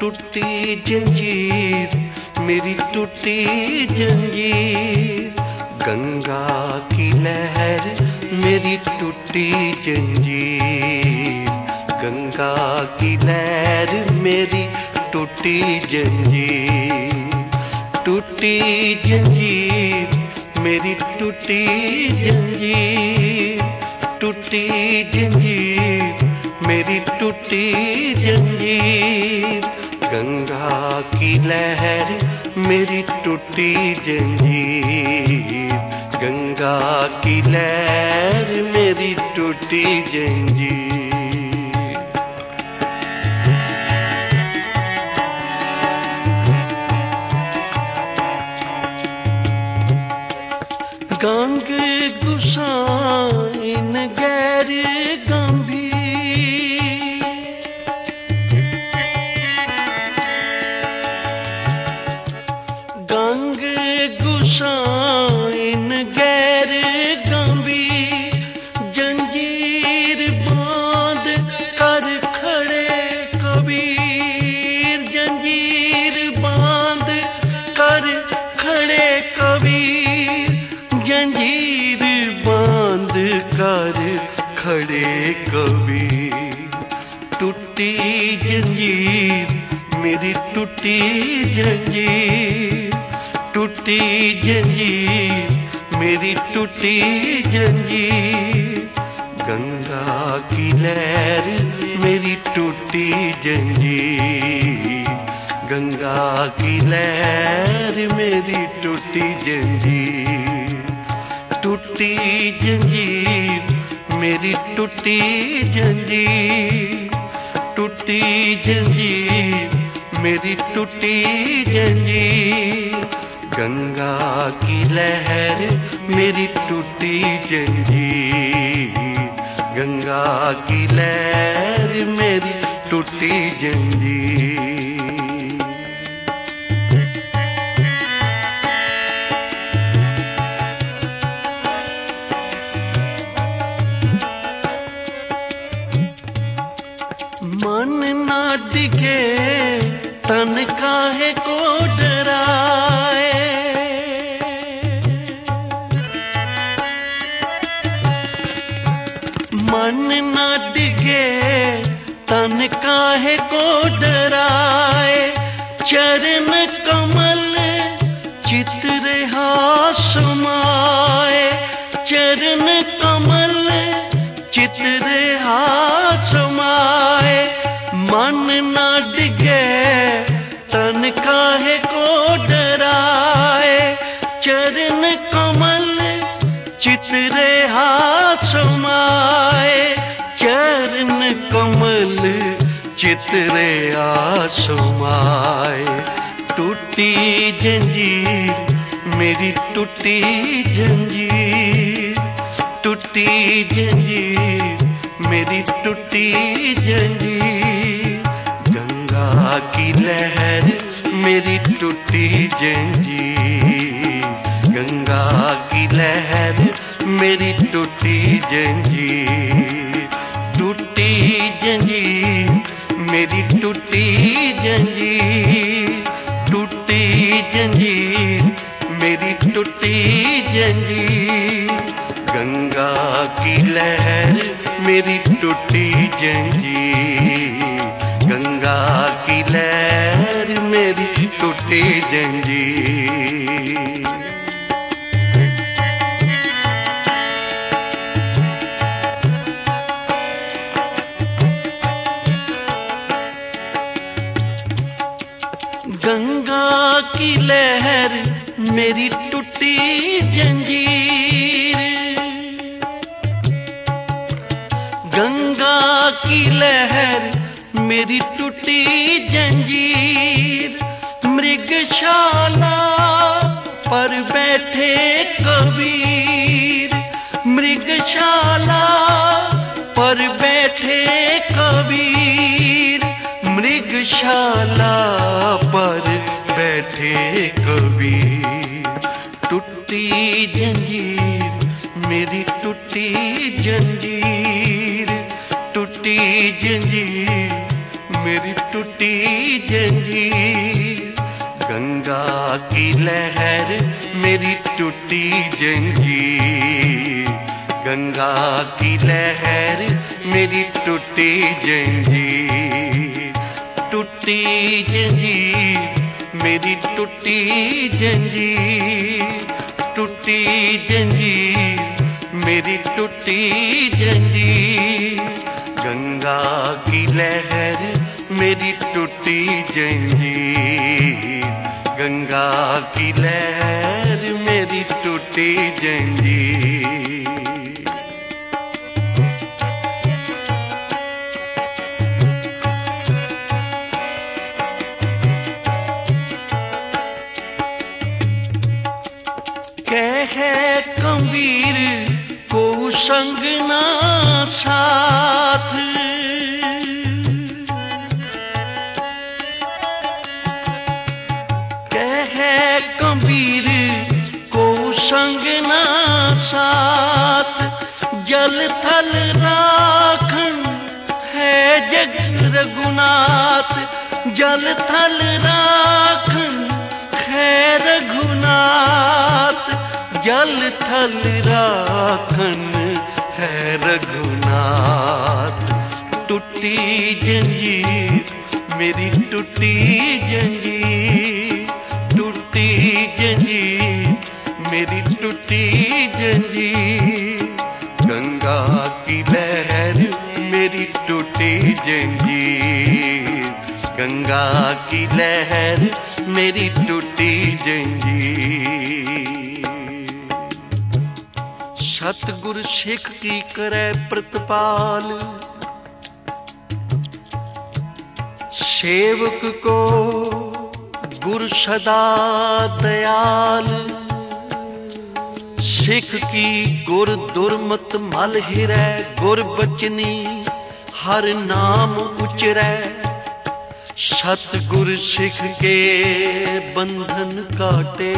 टूटी जंजीर मेरी टूटी जंजीर, गंगा की लहर मेरी टूटी जंजीर, गंगा की लहर मेरी टूटी जंजीर, टूटी जंजीर मेरी टूटी जंजीर, टूटी जंजीर मेरी टूटी जंजीर, गंगा की लहर मेरी टूटी जंजीर, गंगा की लहर मेरी टूटी जंजीर। गंग गुसाइन गैर गंभीर, गंग गुसाइन गैर गंभीर, जंजीर बांध कर खड़े कबीर, जंजीर बांध कर खड़े कबीर, जंजीर बांध कर खड़े कबीर, टूटी जंजीर मेरी टूटी जंजीर, टूटी जंजीर मेरी टूटी जंजीर, गंगा की लहर मेरी टूटी जंजीर, गंगा की लहर मेरी टूटी जंजीर, टूटी जंजीर मेरी टूटी जंजीर, टूटी जंजीर मेरी टूटी जंजीर, गंगा की लहर मेरी टूटी जंजीर, गंगा की लहर मेरी टूटी जंजीर। मन ना डिगे तन काहे को डराए, मन ना डिगे तन काहे को डराए, चरण कमल चित रहा समाए, चरण कमल चित रहा समाए, मन ना डिगे तन काहे को डराए, चरण कमल चित रहा समाए, चरण कमल चित रहा समाए, टूटी जंजीर मेरी टूटी जंजीर, टूटी जंजीर मेरी टूटी जंजीर, गंगा की लहर मेरी टूटी जंजीर, गंगा की लहर मेरी टूटी जंजीर, टूटी जंजीर मेरी टूटी जंजीर, टूटी जंजीर मेरी टूटी जंजीर, गंगा की लहर मेरी टूटी जंजीर, गंगा की लहर मेरी टूटी जंजीर। गंगा की लहर मेरी टूटी जंजीर, गंगा की लहर मेरी टूटी जंजीर, मृगशाला पर बैठे कबीर, मृगशाला पर बैठे कबीर, मृगशाला पर बैठे कबीर, टूटी जंजीर मेरी टूटी जंजीर, टूटी जंजीर मेरी टूटी जंजीर, गंगा की लहर मेरी टूटी जंजीर, गंगा की लहर मेरी टूटी जंजीर, टूटी जंजीर मेरी टूटी जंजीर, टूटी जंजीर मेरी टूटी जंजीर, गंगा की लहर मेरी टूटी जंजीर, गंगा की लहर मेरी टूटी जंजीर। कहे कबीर को संग ना साथ, कहे कबीर को संग ना साथ, जल थल राखन है जग रघुनाथ, जल थल राखन है रघुनाथ, जल थल राखन है रघुनाथ, टूटी जंजीर मेरी टूटी जंजीर, टूटी जंजीर मेरी टूटी जंजीर, गंगा की लहर मेरी टूटी जंजीर, गंगा की लहर मेरी टूटी जंजीर। सतगुर सिख की करे प्रतिपाल, सेवक को गुर सदा दयाल, सिख की गुर दुर्मत मल हिरै, गुर बचनी हर नाम उचरै, सतगुर सिख के बंधन काटे,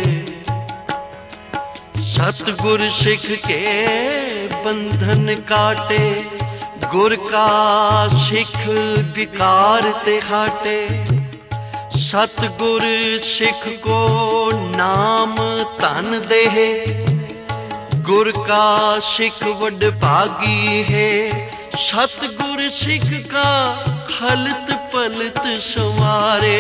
सतगुर सिख के बंधन काटे, गुर का सिख विकार ते हाटे, सतगुर सिख को नाम धन दे, गुर का सिख वड भागी है, सतगुर सिख का हलत पलत संवारे,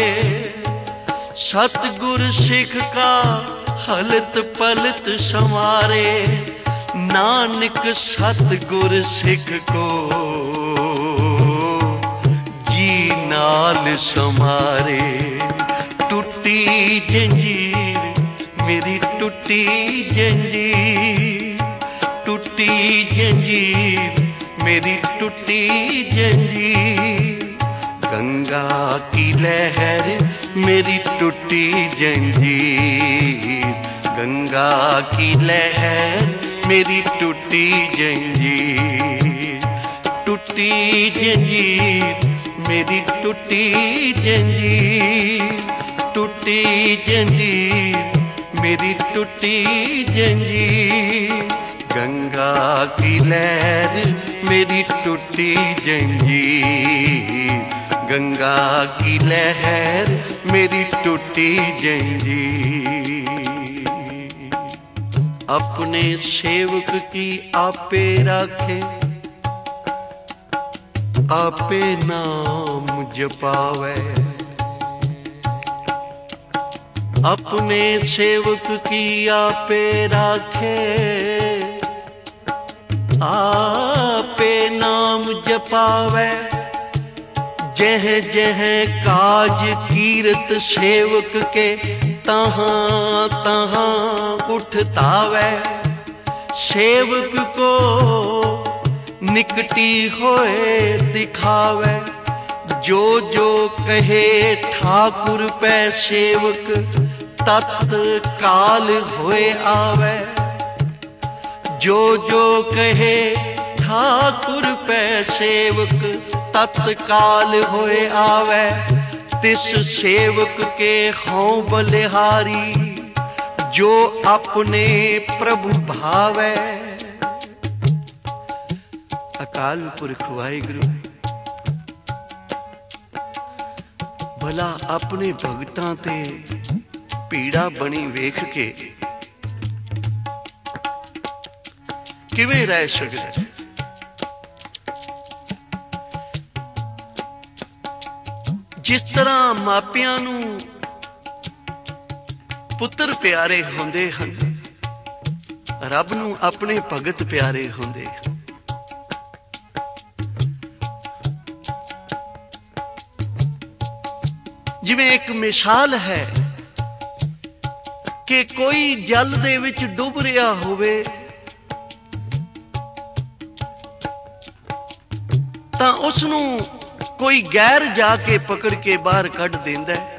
सतगुर सिख का हलत पलत संवारे, नानक सतगुर सिख को जी नाल समारे, टूटी जंजीर मेरी टूटी जंजीर, टूटी जंजीर मेरी टूटी जंजीर, गंगा की लहर मेरी टूटी जंजीर, गंगा की लहर मेरी टूटी जंजीर, टूटी जंजीर मेरी टूटी जंजीर, टूटी जंजीर मेरी टूटी जंजीर, गंगा की लहर मेरी टूटी जंजीर, गंगा की लहर मेरी टूटी जंजीर। अपने सेवक की आपे राखे, आपे नाम जपावे, अपने सेवक की आपे राखे, आपे नाम जपावे, जह जह काज कीरत सेवक के तहाँ तहाँ उठतावे, सेवक को निकटी होए दिखावे, जो जो कहे ठाकुर पै सेवक तत्काल होए आवे, जो जो कहे ठाकुर पै सेवक तत्काल होए आवे, तिस सेवक के हों बलिहारी, जो अपने प्रभु भावे। अकाल पुरख वाहिगुरु भला अपने भगतां ते पीड़ा बनी वेख के किवें रह सकदा। जिस तरह मापियां नूं पुत्र प्यारे हुंदे हन, रब नूं अपने भगत प्यारे हुंदे हन। जिवें एक मिसाल है कि कोई जल दे विच डुब रहा होवे तां उसनूं कोई गैर जाके पकड़ के बाहर कढ देंदा है,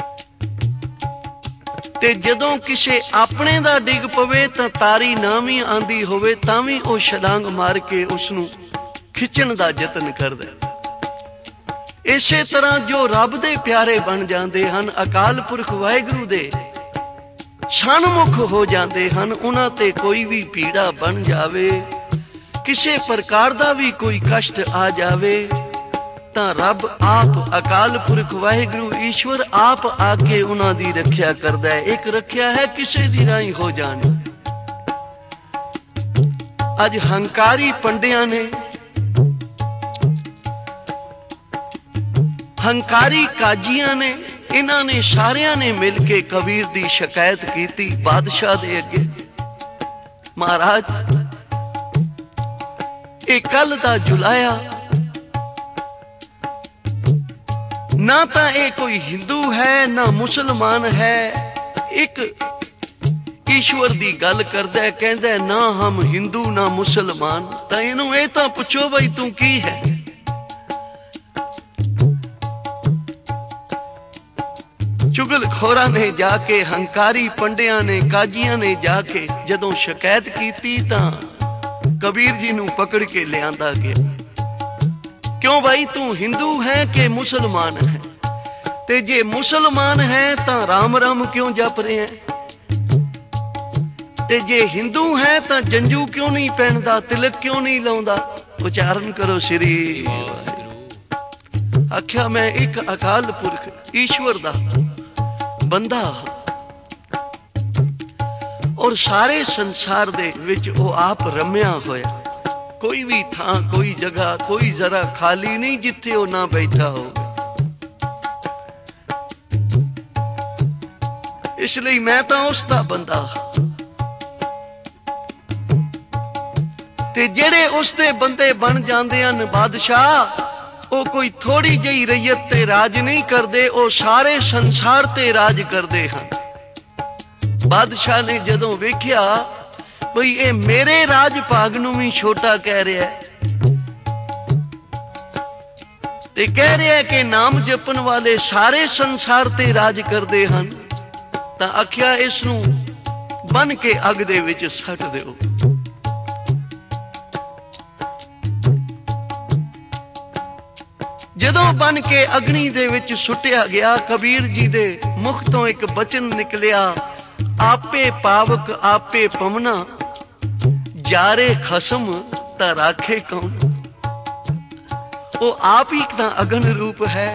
ते जदों किसे अपने दा डिग पवे तां तारी ना भी आंदी होवे तां भी वो छलांग मार के उसनूं खिच्चण दा यतन करदा है। इसे तरह जो रब दे प्यारे बन जाते हैं, अकाल पुरख वाहिगुरू दे सन्मुख हो जाते हैं, उन्हां ते कोई भी पीड़ा बन जावे, किसी प्रकार का भी कोई कष्ट आ जावे तां रब आप अकाल पुरख वाहिगुरू ईश्वर आप आके उन्हां दी रख्या करदा है। एक रख्या है किसी दी राही हो जानी। अज हंकारी पंडियां ने, हंकारी काजियां ने, इन्हां ने सारियां ने मिल के कबीर दी शिकायत की बादशाह दे अगे, महाराज ये कल दा जुलाया ना तां ये कोई हिंदू है ना मुसलमान है, एक ईश्वर दी गल करदा है, कहंदा है ना हम हिंदू ना मुसलमान, तां इहनूं ये तां पुछो बई तू की है। चुगलखोरा ने जाके, हंकारी पंडिया ने, काजिया ने जाके जदों शिकायत की तां कबीर जी नूं पकड़ के लियांदा गया। क्यों भाई तू हिंदू है कि मुसलमान है? ते जे मुसलमान है तां राम राम क्यों जप रहे हैं? ते जे हिंदू है तां जंजू क्यों नहीं पहनदा, तिलक क्यों नहीं लाउंदा? उच्चारण करो श्री वाहिगुरू। आख्या मैं एक अकाल पुरख ईश्वर दा बंदा और सारे संसार दे विच वो आप रम्या होया, कोई भी थां कोई जगह कोई जरा खाली नहीं जिथे वो ना बैठा हो। इसलिए मैं तो उसका बंदा ते जेड़े उसदे बंदे बन जांदे हन बादशाह, वो कोई थोड़ी जी रैयत ते राज नहीं करते, वो सारे संसार ते राज करते हैं। बादशाह ने जदों वेख्या बई ये मेरे राज भाग नूं भी छोटा कह रहा है, ते कह रहा है कि नाम जपन वाले सारे संसार ते राज करते हैं, तां आख्या इसनूं बन के अग दे विच सट दिओ। जदों बन के अग्नि दे विच सुटिया गया, कबीर जी दे मुख तो एक बचन निकलिया, आपे पावक आपे पवना, जारे खसम ता राखे कौन। वो आप ही तां अगन रूप है,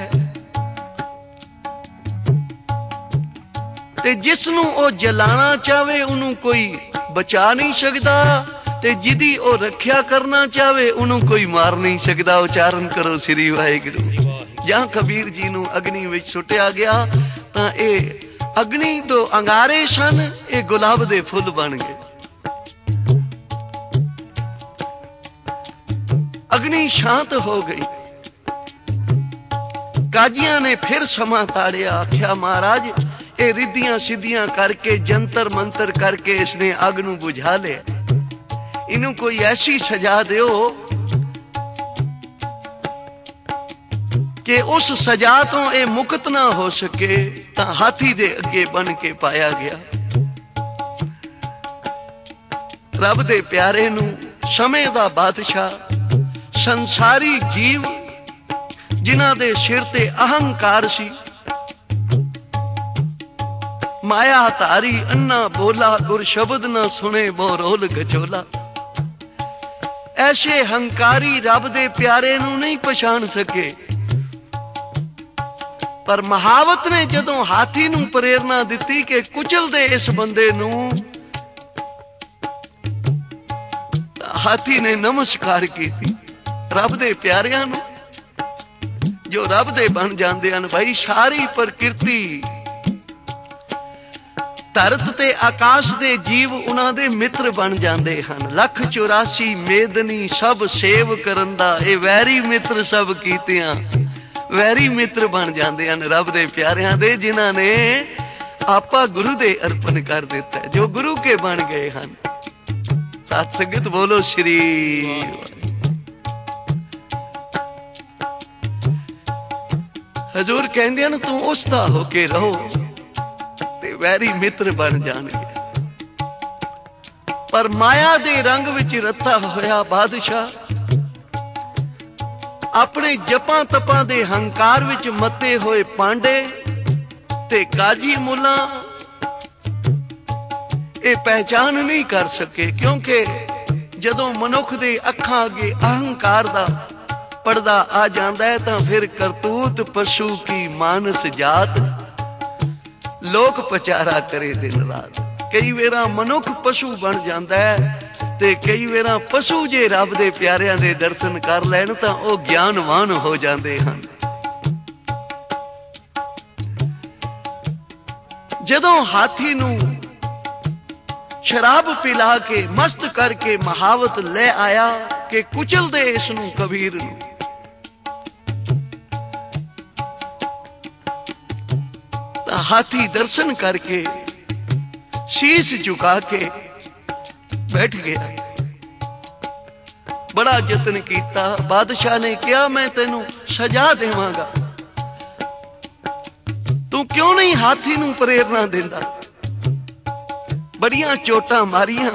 ते जिसनूं वो जलाना चाहे उन्होंने कोई बचा नहीं सकता, ते जिदी ओ रख्या करना चाहे उन्होंने कोई मार नहीं सकता। उच्चारण करो श्री वाहिगुरू। जहां कबीर जी नूं अग्नि विच सुटिया गया तां ए अग्नि तो अंगारे सन, ये गुलाब दे फुल बन गए। अग्नि शांत हो गई। काजियां ने फिर समा ताड़िया, आख्या महाराज ये रिद्धियां सिद्धियां करके जंतर मंतर करके इसने अग नूं बुझा लिया, इनू कोई ऐसी सजा दो कि उस सजा तो ये मुक्त ना हो सके। तां हाथी दे अगे बन के पाया गया। रब दे प्यारे नू समय दा बादशाह, संसारी जीव जिन्हां दे सिर ते अहंकार सी, माया तारी अन्ना बोला, गुर शब्द ना सुने बो रोल गचोला। ऐसे हंकारी रब दे प्यारे नू नहीं पछाण सके, पर महावत ने जदों हाथी नूं प्रेरणा दिती कि कुचल दे इस बंदे नूं, हाथी ने नमस्कार कीती रब दे प्यारियां नूं जो रब दे बन जांदे हन। भाई सारी प्रकृति धरत ते आकाश दे जीव उन्हां दे मित्र बन जांदे हन। 184 मेदनी सब सेव करन दा, ए वैरी मित्र सब कीतियां, वैरी मित्र बन जाते हैं रब दे प्यारियां दे, जिन्हां ने आपा गुरु दे अर्पण कर दिता है, जो गुरु के बन गए हैं। साथ संगत बोलो श्री। हजूर कहंदे हैं तू उसदा होके रहो ते वैरी मित्र बन जाणगे। पर माया दे रंग विच रता होया बादशाह अपने जपां तपां दे हंकार विच मते होए पांडे ते काजी मुला ये पहचान नहीं कर सके, क्योंकि जदों मनुख दे अखां अगे अहंकार दा पर्दा आ जांदा है तां फिर करतूत पशु की मानस जात लोक पचारा करे दिन रात। कई वेरा मनुख पशु बन जांदा है ते कई वेरा पशु जे रब दे प्यारियां दे दर्शन कर लैन तां ओ ज्ञानवान हो जांदे हन। जदों हाथी नूं शराब पिला के मस्त करके महावत ले आया कि कुचल दे इस नूं कबीर नूं, तां हाथी दर्शन करके शीश झुका के बैठ गया। बड़ा यत्न किया, बादशाह ने कहा मैं तेनू सजा देवांगा, तू क्यों नहीं हाथी नूं प्रेरणा देंदा। बड़ियां चोटां मारियां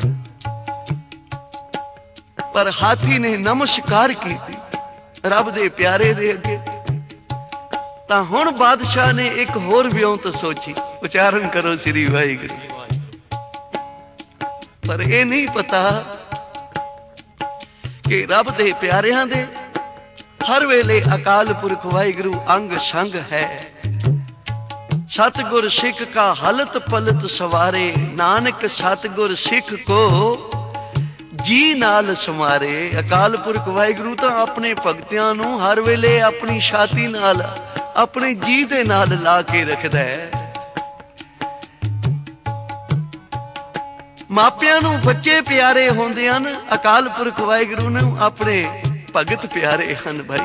पर हाथी ने नमस्कार की रब दे प्यारे दे अगे। तां हुण बादशाह ने एक होर विਉਂਤ सोची, उच्चारण करो श्री वाहिगुरू। पर यह नहीं पता कि रब दे प्यारियां दे हर वेले अकाल पुरख वाहिगुरू अंग संग है। सतगुर सिख का हलत पलत सवारे, नानक सतगुर सिख को जी नाल समारे। अकाल पुरख वाहिगुरू तो अपने भगतियां नूं हर वेले अपनी छाती नाल अपने जी दे नाल ला के रखदा है। मापियां नूं बच्चे प्यारे होंदे हन, अकाल पुरख वाहिगुरू नूं अपने भगत प्यारे हन। भाई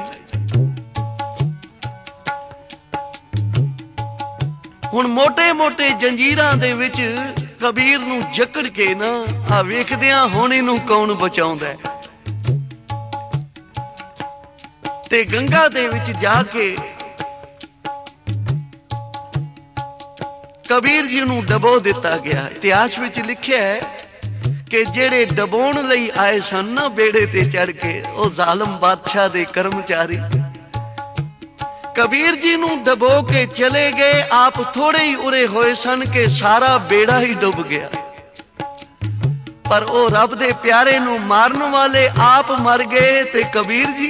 हुण मोटे मोटे जंजीरां दे विच कबीर नूं जकड़ के ना आ वेखदियां हुण इहनूं कौन बचाउंदा है। ते गंगा दे विच जाके कबीर जी नूं डबो दिता गया। इतिहास विच लिखिया है कि जेड़े डबोण लई आए सन ना बेड़े ते चढ़ के, ओ जालम बादशाह दे कर्मचारी कबीर जी नूं डबो के चले गए। आप थोड़े ही उरे होए सन कि सारा बेड़ा ही डुब गया। पर ओ रब दे प्यारे नूं मारन वाले आप मर गए ते कबीर जी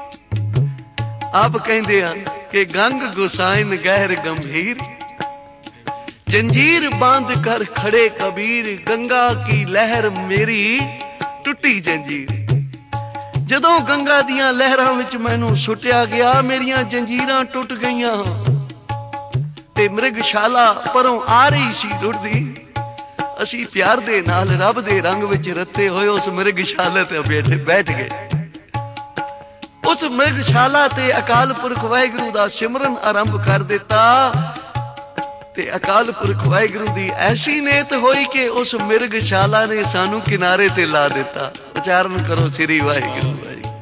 आप कहंदे हन कि गंग गुसाइन गहर गंभीर, जंजीर बांध कर खड़े कबीर, गंगा की लहर मेरी टुटी जंजीर। जदों गंगा दियां लहरां विच मैनूं सुटिया गया, मेरियां जंजीरां टुट गईयां ते मृगशाला परों आ रही सी रुड़दी। असी प्यार दे नाल रब दे रंग विच रते होए उस मृगशाला ते बैठ गए। उस मृगशाला ते अकाल पुरख वाहिगुरू दा सिमरन आरंभ कर दिता ते अकाल पुरख वाहिगुरू दी ऐसी नेत होई कि उस मिर्गशाला ने सानू किनारे ते ला दिता। उच्चारण करो श्री वाहिगुरू।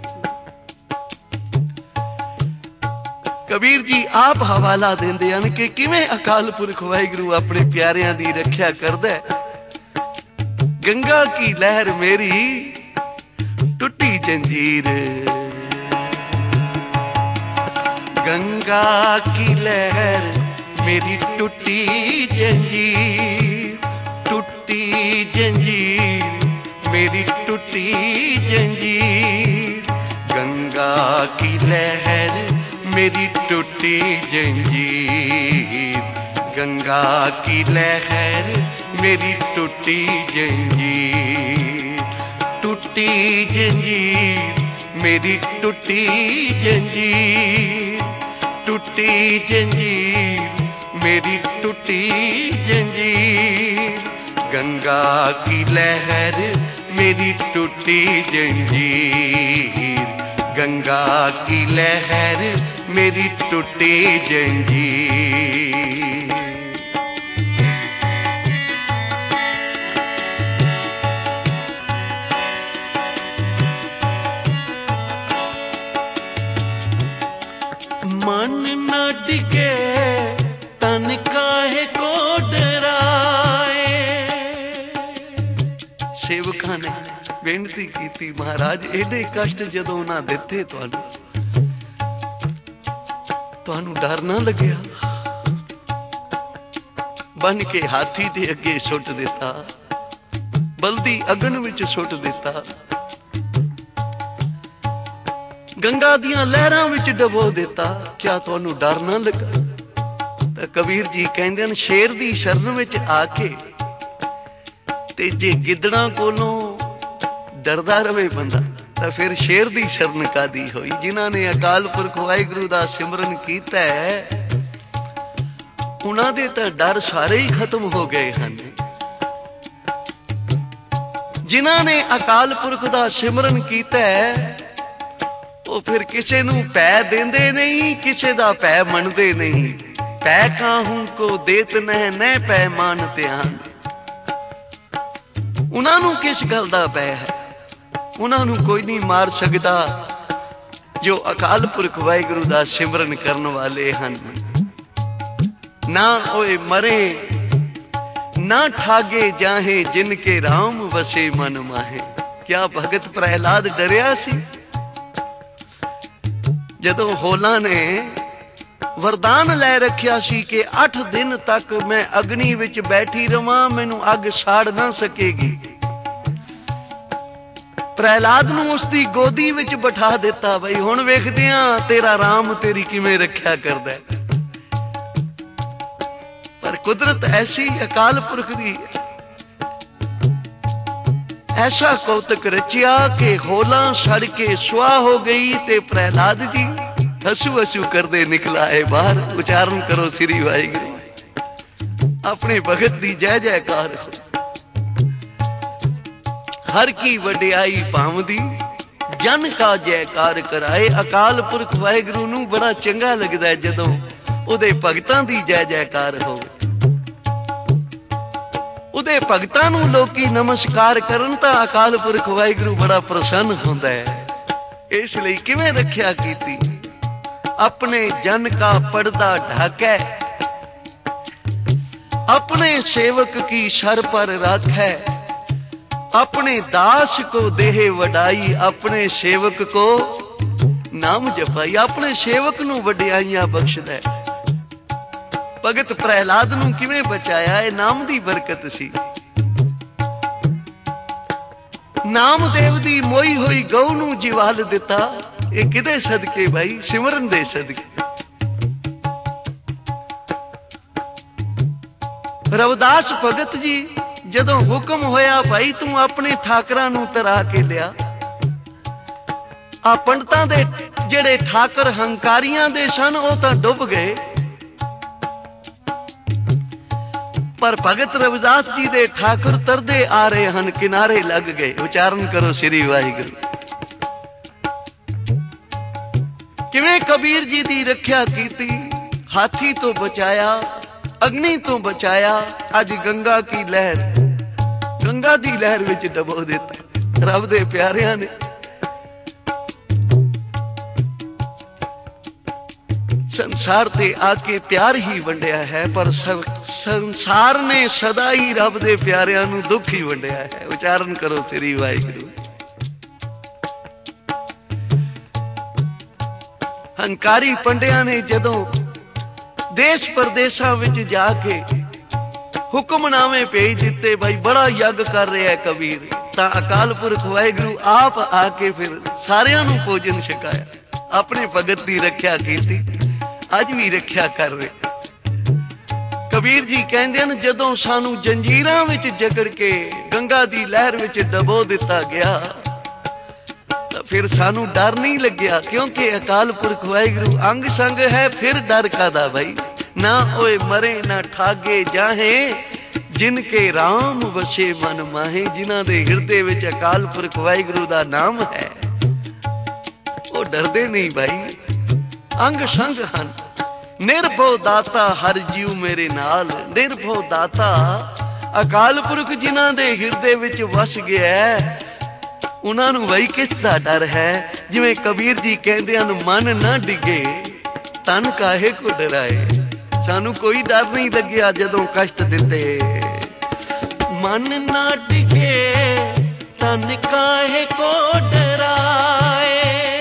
कबीर जी आप हवाला देंदे हन कि किवें अकाल पुरख वाहिगुरू अपने प्यारियां दी रखिया करदा है। गंगा की लहर मेरी टुटी जंजीर, गंगा की लहर मेरी टूटी जंजीर, टूटी जंजीर मेरी टूटी जंजीर, गंगा की लहर मेरी टूटी जंजीर, गंगा की लहर मेरी टूटी जंजीर, टूटी जंजीर मेरी टूटी जंजीर, टूटी जंजीर मेरी टूटी जंजीर, गंगा की लहर मेरी टूटी जंजीर, गंगा की लहर मेरी टूटी जंजीर। मन न डिगे तन काहे को डराए। सेवकां ने बेनती की, महाराज एडे कष्ट जदों ना दिते तुहानू डर ना लग्या? बन के हाथी दे अगे सुट दिता, बलदी अगन विच सुट दिता, गंगा दियां लहरां विच डबो दिता, क्या तुहानू डर ना लगा? तो कबीर जी कहंदे ने शेर दी शरण विच आके ते जे गिदड़ां कोलों डरदा रवे बंदा तो फिर शेर दी शरण कादी होई। जिन्हां ने अकाल पुरख वाहिगुरू दा सिमरन कीता है उन्हां दे तां डर सारे ही खत्म हो गए हन। जिन्हां ने अकाल पुरख दा सिमरन कीता है वो फिर किसी नू पै देंदे नहीं, किसी दा पै मनदे नहीं। पै काहू को देत न पै मानते हैं। उन्हां नू किस गल दा पै है? उन्हां नू कोई नहीं मार सकता जो अकाल पुरख वाहिगुरू दा सिमरन करन वाले हन। ना ओए मरे ना ठागे जाहे जिनके राम वसे मन माहे। क्या भगत प्रहलाद डरिया सी? जदों होला ने वरदान लै रखिया सी कि 8 दिन तक मैं अग्नि विच बैठी रवां, मैनू अग साड़ ना सकेगी। प्रहलाद नू उसदी गोदी विच बिठा दिता, बई हुण वेखदे हां तेरा राम तेरी किवें रखिया करदा है। पर कुदरत ऐसी अकाल पुरख दी ऐसा कौतक रचिया कि होला सड़ के सुआ हो गई ते प्रहलाद जी हसू हसू करदे निकला है बाहर। उच्चारण करो श्री वाहिगुरू, अपने भगत दी जय जयकार हो। हर की वडियाई पावदी जन का जयकार कराए। अकाल पुरख वाहिगुरू नू बड़ा चंगा लगदा है जदों उहदे भगतां दी जय जयकार हो। उहदे भगतां नू लोकी नमस्कार करन तां अकाल पुरख वाहिगुरू बड़ा प्रसन्न हुंदा है। इसलिए किवें रखिया कीती? अपने जन का पर्दा ढाकै, अपने सेवक की सर पर राखै, अपने दास को देह वडाई, अपने सेवक को नाम जपाई। अपने सेवक नू वडियाइयां बख्शदा है। भगत प्रहलाद नू किवें बचाया? है नाम दी बरकत सी। नामदेव दी मोई होई गऊ नू जिवाल दिता। ये किदे सदके भाई? सिमरन दे सदके। रविदास भगत जी जदों हुक्म होया भाई तू अपने ठाकरां नू तरा के लिया, आ पंडितां दे जेड़े ठाकर हंकारियां दे सन वो तां डुब गए, पर भगत रविदास जी दे ठाकुर तरदे आ रहे हन, किनारे लग गए। उच्चारण करो श्री वाहिगुरू। किवें कबीर जी दी रखिया कीती, हाथी तो बचाया, अग्नि तो बचाया, अज गंगा की लहर, गंगा दी लहर विच डबो दिता। रब दे प्यारियां ने संसार ते आके प्यार ही वंडिया है, पर संसार ने सदा ही रब दे प्यारियां नू दुख ही वंडिया है। उच्चारण करो श्री वाहिगुरू। हंकारी पंडिया ने जदों देश परदेसां विच जाके हुक्मनामे भेज दिते, भाई बड़ा यज्ञ कर रहा है कबीर, तां अकाल पुरख वाहिगुरू आप आके फिर सारियां नू भोजन छकाया। अपने भगत की रख्या की, अज भी रख्या कर रहे। कबीर जी कहते हैं जदों सानू जंजीरां विच जकड़ के गंगा दी लहर विच डबो दिता गया तो फिर सानू डर नहीं लग्या, क्योंकि अकाल पुरख वाहिगुरू अंग संग है। फिर डर कादा भाई, ना ओए मरे ना ठागे जाहे, जिनके राम वसे मन माहे। जिन्हां दे हिरदे विच अकाल पुरख वाहिगुरू दा नाम है वो डरदे नहीं भाई, अंग संग हन। निर्भव दाता हर जीव मेरे नाल, निर्भव दाता अकाल पुरख जिन्हां दे हिरदे विच वस गया उन्हां नूं भाई किस दा डर है। जिवें कबीर जी कहंदे हन मन ना डिगे तन काहे को डराए। सानू कोई डर नहीं लग्या जदों कष्ट दिते। मन ना डिगे तन काहे को डराए,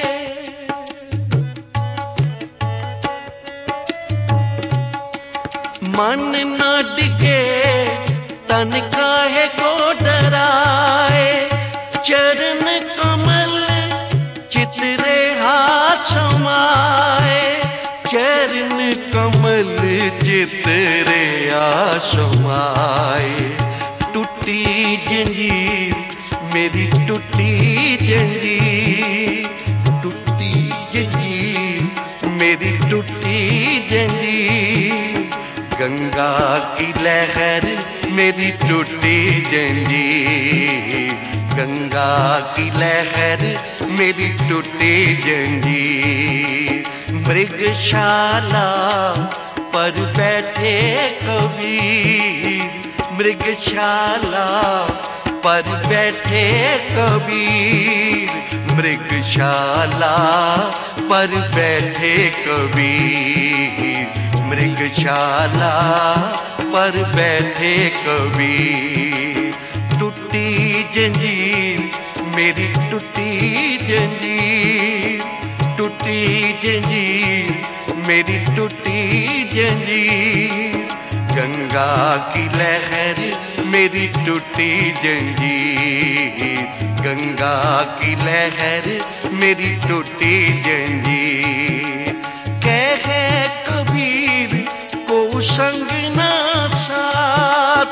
मन ना डिगे तन काहे को डराए। चरण कमल चितरे हाथ समाए, चरण कमल चितरे हाथ समाए। टूटी जंजीर मेरी टूटी जंजीर, टूटी जंजीर मेरी टूटी जंजीर। गंगा की लहर मेरी टूटी जंजीर, गंगा की लहर मेरी टूटी जंजीर। मृगशाला पर बैठे कबीर, मृगशाला पर बैठे कबीर, मृगशाला पर बैठे कबीर, मृगशाला पर बैठे कबीर। टूटी जंजीर मेरी टूटी जंजीर, टूटी जंजीर मेरी टूटी जंजीर। गंगा की लहर मेरी टूटी जंजीर, गंगा की लहर मेरी टूटी जंजीर। कहे कबीर को संग ना साथ,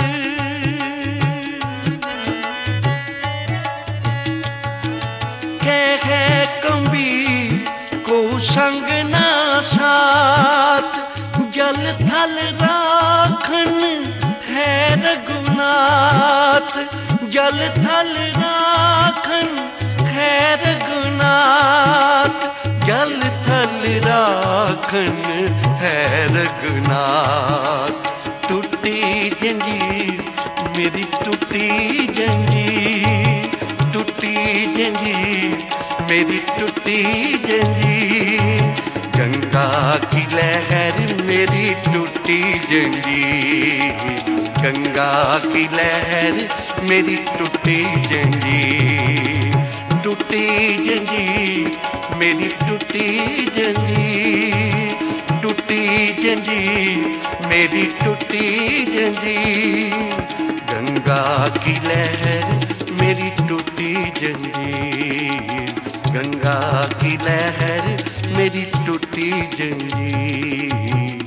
कहे कबीर को संग ना साथ। जल थल राखन है रघुनाथ, जल थल राखन है रघुनाथ, जल थल राखन है रघुनाथ। टूटी जंजीर मेरी टूटी जंजीर, टूटी जंजीर मेरी टूटी जंजीर। गंगा की लहर मेरी टूटी जंजीर, गंगा की लहर मेरी टूटी जंजीर। टूटी जंजीर मेरी टूटी जंजीर, टूटी जंजीर मेरी टूटी जंजीर। गंगा की लहर मेरी टूटी जंजीर, गंगा की लहर मेरी टूटी जंजीर।